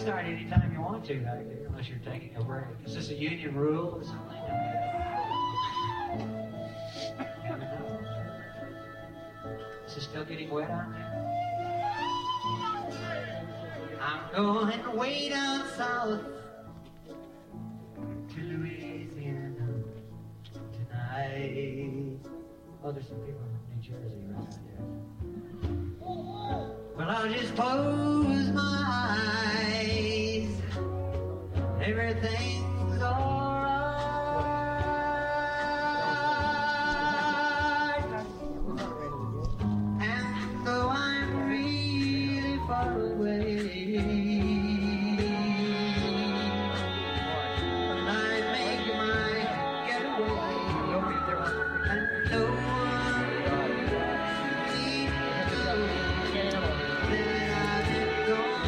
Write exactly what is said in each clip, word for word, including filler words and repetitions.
start anytime you want to back there, unless you're taking a break. Is this a union rule or something? Is it still getting wet out there? I'm going way down south to Louisiana tonight. Oh, there's some people from New Jersey right there. Well, I'll just close my eyes. Everything's alright. And though I'm really far away, when I make my getaway, and no one needs to know that I've been gone.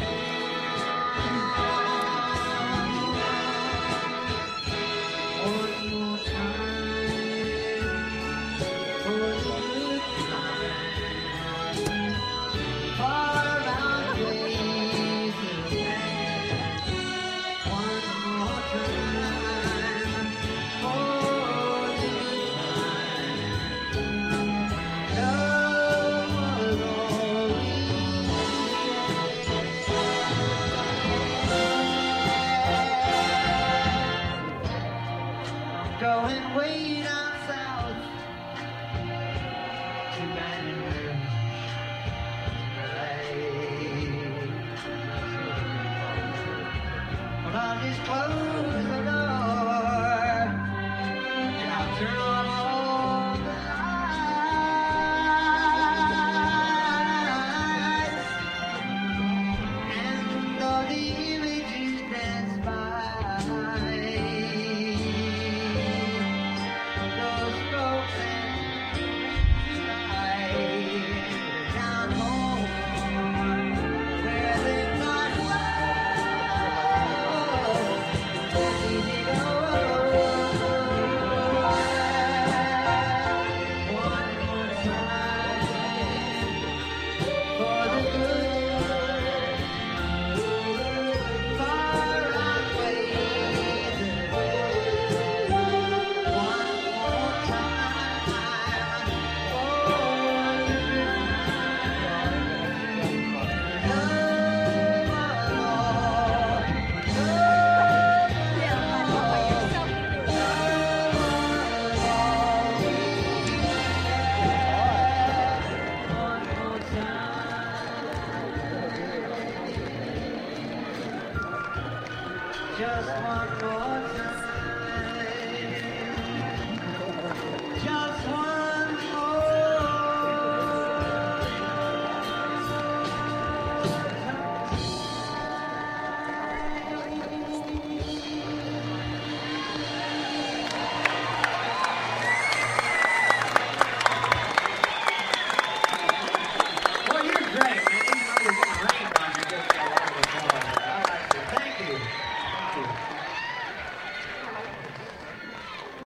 One more time for the good time, far around places. One more time for the good time. Love was all we going way down south to Baton Rouge tonight. Well, I'll just close the door and I'll turn on all the lights, and all the images dance by. Those folks down home where they're not easy to go. One more time for the good, far out places. One more time for the just one more time.